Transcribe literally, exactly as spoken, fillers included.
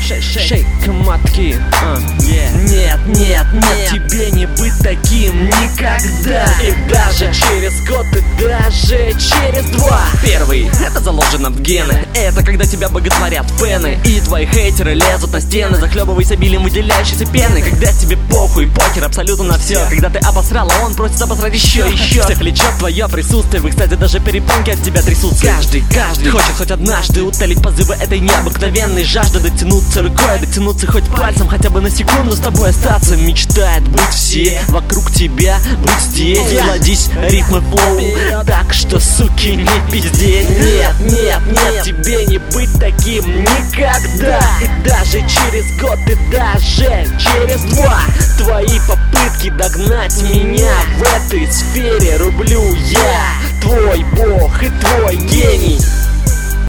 Шейк матки. uh, yeah. Нет, нет, нет, тебе не быть таким никогда. И даже через год, и даже через два. Первый, это заложено в гены. Это когда тебя боготворят фэны, и твои хейтеры лезут на стены, захлебываясь обилием выделяющейся пены. Когда тебе похуй, покер абсолютно на все. Когда ты обосрал, а он просит обосрать еще, еще. Всех влечет твое присутствие. Вы, кстати, даже перепонки от тебя трясутся. Каждый, каждый хочет хоть однажды утолить позывы этой необыкновенной жажды. Дотянуться рукой, дотянуться хоть пальцем, хотя бы на секунду с тобой остаться. Мечтает быть все вокруг тебя, быть здесь. Кладись ритмы флоу, так что, суки, не пиздеть. Нет, нет, нет, тебе не быть таким никогда. И даже через год, и даже через два. Твои попытки догнать меня в этой сфере рублю я. Твой бог, и